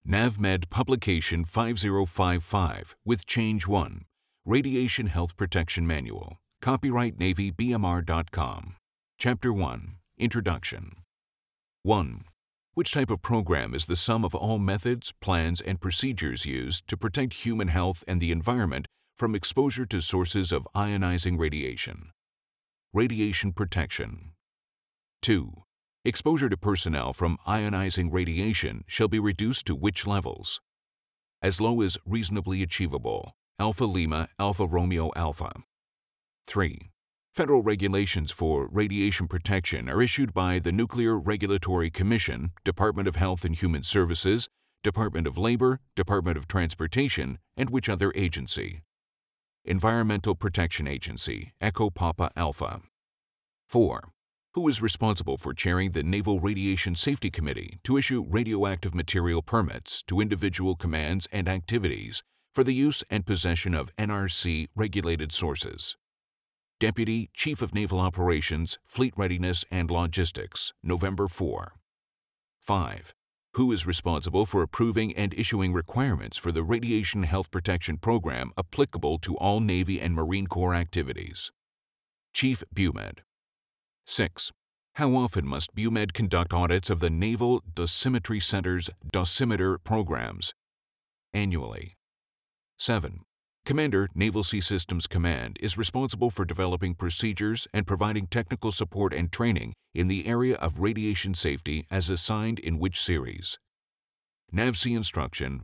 NavMed Publication 5055 with Change 1, Radiation Health Protection Manual, copyright NavyBMR.com. Chapter 1, Introduction. 1. Which type of program is the sum of all methods, plans, and procedures used to protect human health and the environment from exposure to sources of ionizing radiation? Radiation protection. 2. Exposure to personnel from ionizing radiation shall be reduced to which levels? As low as reasonably achievable, Alpha Lima, Alpha Romeo Alpha. 3. Federal regulations for radiation protection are issued by the Nuclear Regulatory Commission, Department of Health and Human Services, Department of Labor, Department of Transportation, and which other agency? Environmental Protection Agency, Echo Papa Alpha. 4. Who is responsible for chairing the Naval Radiation Safety Committee to issue radioactive material permits to individual commands and activities for the use and possession of NRC-regulated sources? Deputy Chief of Naval Operations, Fleet Readiness and Logistics, November 4. 5. Who is responsible for approving and issuing requirements for the Radiation Health Protection Program applicable to all Navy and Marine Corps activities? Chief BUMED. 6. How often must BUMED conduct audits of the Naval Dosimetry Center's dosimeter programs? Annually. 7. Commander, Naval Sea Systems Command, is responsible for developing procedures and providing technical support and training in the area of radiation safety as assigned in which series? NAVSEA Instruction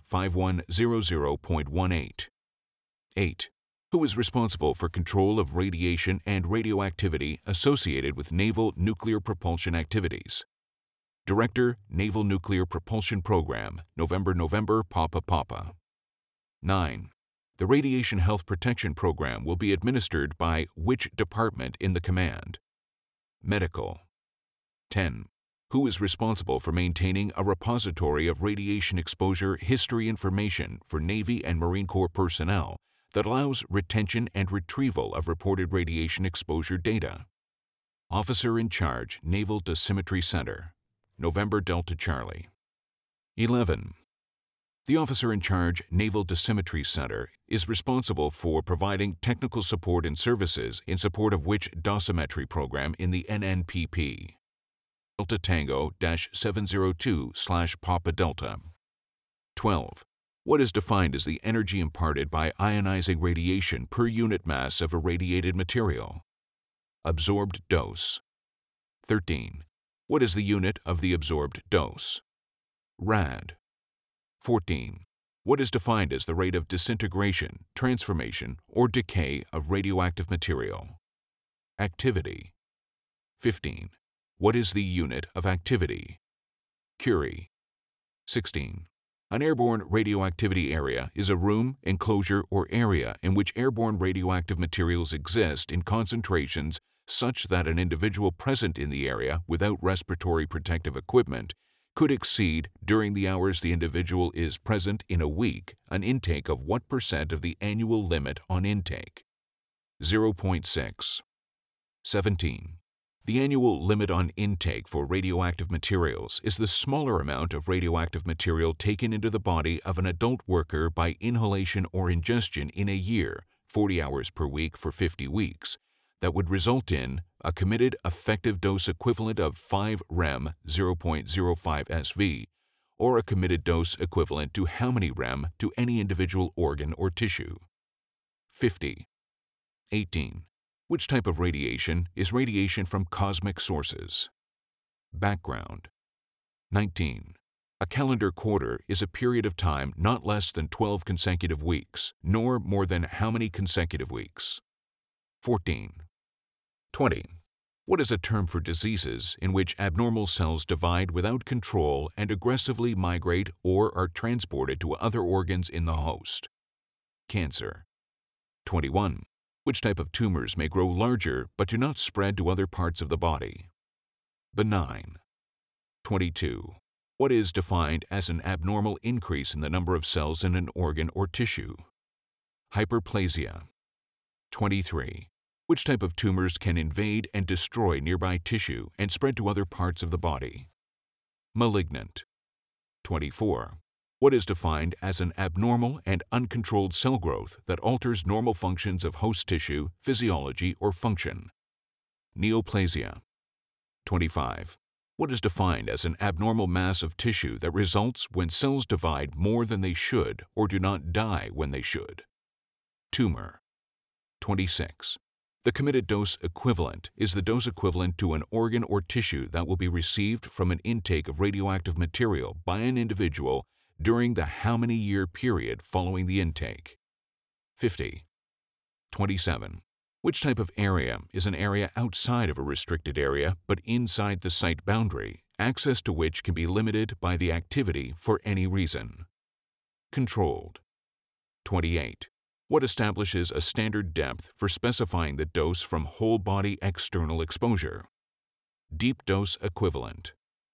5100.18. 8. Who is responsible for control of radiation and radioactivity associated with naval nuclear propulsion activities? Director, Naval Nuclear Propulsion Program, November Papa. 9. The Radiation Health Protection Program will be administered by which department in the command? Medical. 10. Who is responsible for maintaining a repository of radiation exposure history information for Navy and Marine Corps personnel that allows retention and retrieval of reported radiation exposure data? Officer in Charge, Naval Dosimetry Center, November Delta Charlie. 11. The Officer in Charge, Naval Dosimetry Center, is responsible for providing technical support and services in support of which dosimetry program in the NNPP? Delta Tango-702/Papa Delta. 12. What is defined as the energy imparted by ionizing radiation per unit mass of irradiated material? Absorbed dose. 13. What is the unit of the absorbed dose? Rad. 14. What is defined as the rate of disintegration, transformation, or decay of radioactive material? Activity. 15. What is the unit of activity? Curie. 16. An airborne radioactivity area is a room, enclosure, or area in which airborne radioactive materials exist in concentrations such that an individual present in the area without respiratory protective equipment could exceed, during the hours the individual is present in a week, an intake of what percent of the annual limit on intake? 0.6. 17. The annual limit on intake for radioactive materials is the smaller amount of radioactive material taken into the body of an adult worker by inhalation or ingestion in a year, 40 hours per week for 50 weeks, that would result in a committed effective dose equivalent of 5 rem 0.05 SV, or a committed dose equivalent to how many rem to any individual organ or tissue? 50. 18. Which type of radiation is radiation from cosmic sources? Background. 19. A calendar quarter is a period of time not less than 12 consecutive weeks, nor more than how many consecutive weeks? 14. 20. What is a term for diseases in which abnormal cells divide without control and aggressively migrate or are transported to other organs in the host? Cancer. 21. Which type of tumors may grow larger but do not spread to other parts of the body? Benign. 22. What is defined as an abnormal increase in the number of cells in an organ or tissue? Hyperplasia. 23. Which type of tumors can invade and destroy nearby tissue and spread to other parts of the body? Malignant. 24. What is defined as an abnormal and uncontrolled cell growth that alters normal functions of host tissue, physiology, or function? Neoplasia. 25. What is defined as an abnormal mass of tissue that results when cells divide more than they should or do not die when they should? Tumor. 26. The committed dose equivalent is the dose equivalent to an organ or tissue that will be received from an intake of radioactive material by an individual during the how many year period following the intake? 50. 27. Which type of area is an area outside of a restricted area but inside the site boundary, access to which can be limited by the activity for any reason? Controlled. 28. What establishes a standard depth for specifying the dose from whole body external exposure? Deep dose equivalent.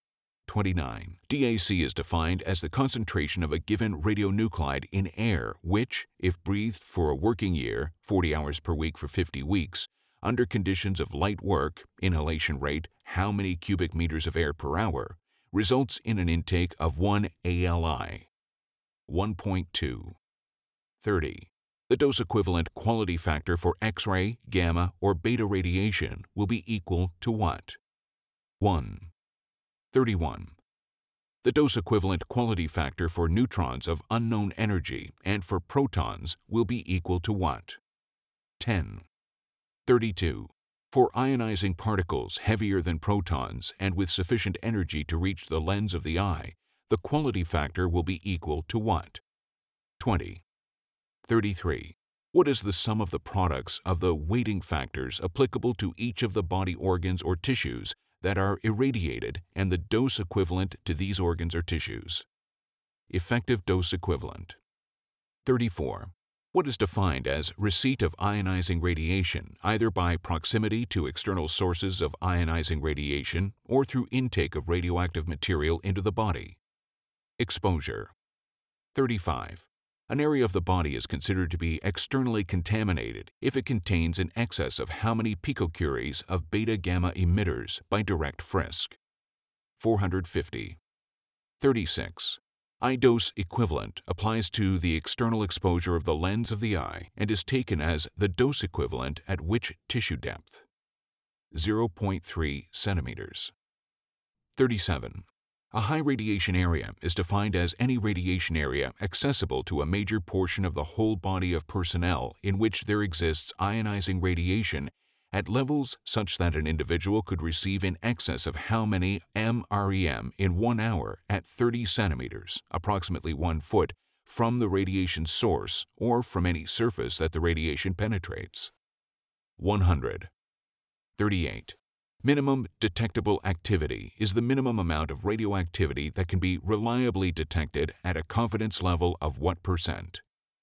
29. DAC is defined as the concentration of a given radionuclide in air which, if breathed for a working year, 40 hours per week for 50 weeks, under conditions of light work, inhalation rate, how many cubic meters of air per hour, results in an intake of 1 ALI. 1.2. 30. The dose equivalent quality factor for X-ray, gamma, or beta radiation will be equal to what? 1. 31. The dose equivalent quality factor for neutrons of unknown energy and for protons will be equal to what? 10. 32. For ionizing particles heavier than protons and with sufficient energy to reach the lens of the eye, the quality factor will be equal to what? 20. 33. What is the sum of the products of the weighting factors applicable to each of the body organs or tissues that are irradiated and the dose equivalent to these organs or tissues? Effective dose equivalent. 34. What is defined as receipt of ionizing radiation either by proximity to external sources of ionizing radiation or through intake of radioactive material into the body? Exposure. 35. An area of the body is considered to be externally contaminated if it contains in excess of how many picocuries of beta-gamma emitters by direct frisk? 450. 36. Eye-dose equivalent applies to the external exposure of the lens of the eye and is taken as the dose equivalent at which tissue depth? 0.3 centimeters. 37. A high radiation area is defined as any radiation area accessible to a major portion of the whole body of personnel in which there exists ionizing radiation at levels such that an individual could receive in excess of how many mREM in 1 hour at 30 centimeters, approximately 1 foot, from the radiation source or from any surface that the radiation penetrates? 100. 38. Minimum detectable activity is the minimum amount of radioactivity that can be reliably detected at a confidence level of what percent?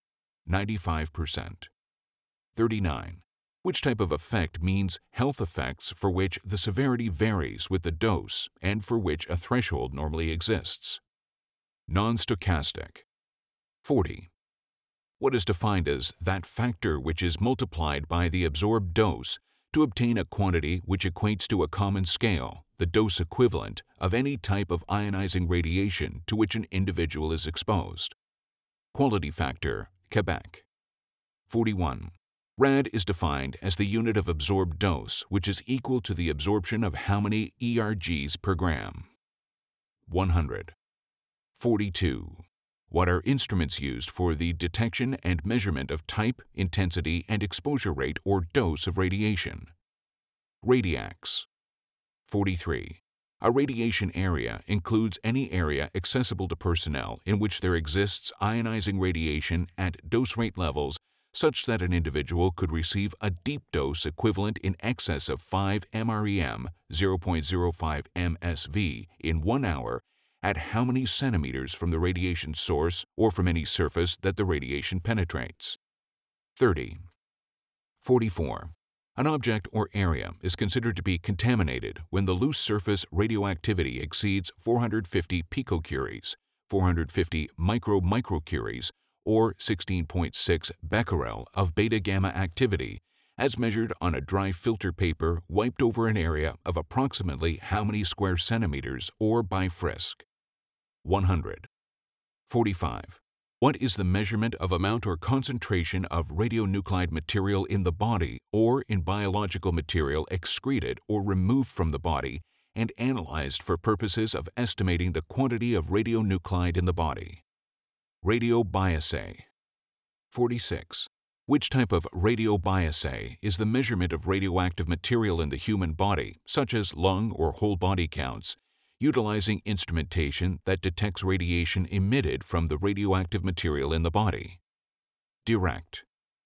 95%. 39. Which type of effect means health effects for which the severity varies with the dose and for which a threshold normally exists? Non-stochastic. 40. What is defined as that factor which is multiplied by the absorbed dose to obtain a quantity which equates to a common scale, the dose equivalent, of any type of ionizing radiation to which an individual is exposed? Quality factor, Quebec. 41. Rad is defined as the unit of absorbed dose which is equal to the absorption of how many ERGs per gram? 100. 42. What are instruments used for the detection and measurement of type, intensity, and exposure rate or dose of radiation? Radiacs. 43. A radiation area includes any area accessible to personnel in which there exists ionizing radiation at dose rate levels such that an individual could receive a deep dose equivalent in excess of 5 mREM, 0.05 MSV, in 1 hour at how many centimeters from the radiation source or from any surface that the radiation penetrates? 30. 44. An object or area is considered to be contaminated when the loose surface radioactivity exceeds 450 picocuries, 450 microcuries, or 16.6 becquerel of beta-gamma activity, as measured on a dry filter paper wiped over an area of approximately how many square centimeters or by frisk? 100. 45. What is the measurement of amount or concentration of radionuclide material in the body or in biological material excreted or removed from the body and analyzed for purposes of estimating the quantity of radionuclide in the body? Radiobiassay. 46. Which type of radiobiassay is the measurement of radioactive material in the human body, such as lung or whole body counts, utilizing instrumentation that detects radiation emitted from the radioactive material in the body? Direct.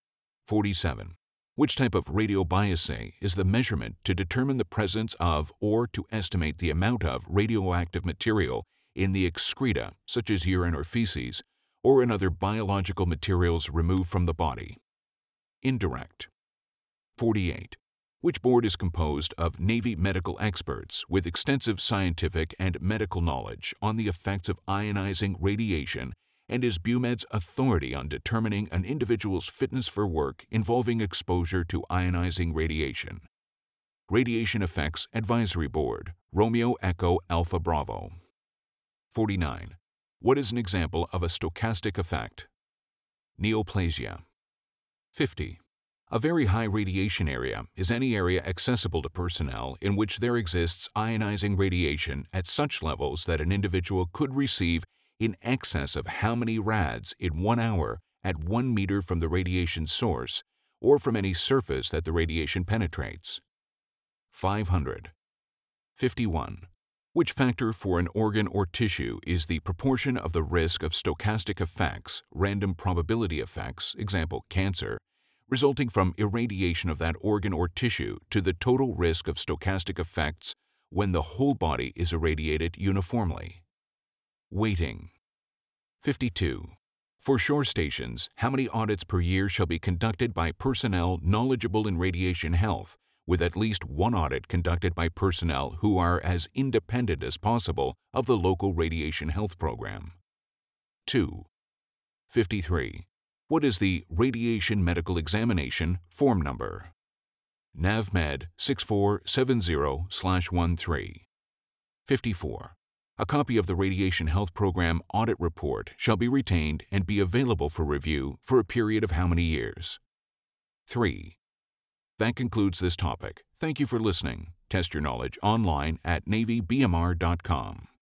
47. Which type of radiobiassay is the measurement to determine the presence of or to estimate the amount of radioactive material in the excreta, such as urine or feces, or in other biological materials removed from the body? Indirect. 48. Which board is composed of Navy medical experts with extensive scientific and medical knowledge on the effects of ionizing radiation and is BUMED's authority on determining an individual's fitness for work involving exposure to ionizing radiation? Radiation Effects Advisory Board, Romeo Echo Alpha Bravo. 49. What is an example of a stochastic effect? Neoplasia. 50. A very high radiation area is any area accessible to personnel in which there exists ionizing radiation at such levels that an individual could receive in excess of how many rads in 1 hour at 1 meter from the radiation source or from any surface that the radiation penetrates. 500. 51. Which factor for an organ or tissue is the proportion of the risk of stochastic effects, random probability effects, example cancer, resulting from irradiation of that organ or tissue to the total risk of stochastic effects when the whole body is irradiated uniformly? Weighting. 52. For shore stations, how many audits per year shall be conducted by personnel knowledgeable in radiation health, with at least one audit conducted by personnel who are as independent as possible of the local radiation health program? 2. 53. What is the Radiation Medical Examination Form Number? NAVMED 6470/13. 54. A copy of the Radiation Health Program Audit Report shall be retained and be available for review for a period of how many years? 3. That concludes this topic. Thank you for listening. Test your knowledge online at NavyBMR.com.